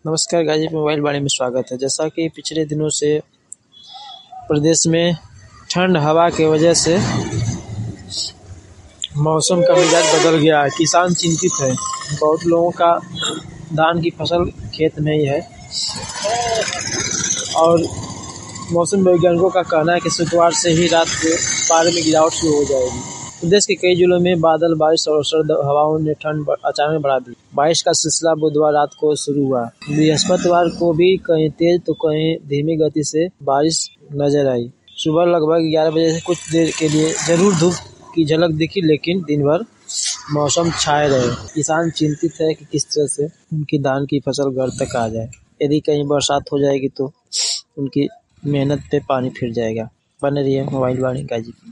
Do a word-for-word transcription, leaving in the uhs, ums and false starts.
नमस्कार, गाजीपुर मोबाइल वाणी में स्वागत है। जैसा कि पिछले दिनों से प्रदेश में ठंड हवा की वजह से मौसम का मिजाज बदल गया है। किसान चिंतित है। बहुत लोगों का धान की फसल खेत में ही है और मौसम वैज्ञानिकों का कहना है कि शुक्रवार से ही रात को पारे में गिरावट शुरू हो जाएगी। प्रदेश के कई जिलों में बादल, बारिश और सर्द हवाओं ने ठंड अचानक बढ़ा दी। बारिश का सिलसिला बुधवार रात को शुरू हुआ। बृहस्पतिवार को भी कहीं तेज तो कहीं धीमी गति से बारिश नजर आई। सुबह लगभग ग्यारह बजे से कुछ देर के लिए जरूर धूप की झलक दिखी, लेकिन दिन भर मौसम छाए रहे। किसान चिंतित है कि किस तरह से उनकी धान की फसल घर तक आ जाए। यदि कहीं बरसात हो जाएगी तो उनकी मेहनत पे पानी फिर जाएगा। बने रहिए मोबाइल वाणी गाजीपुर।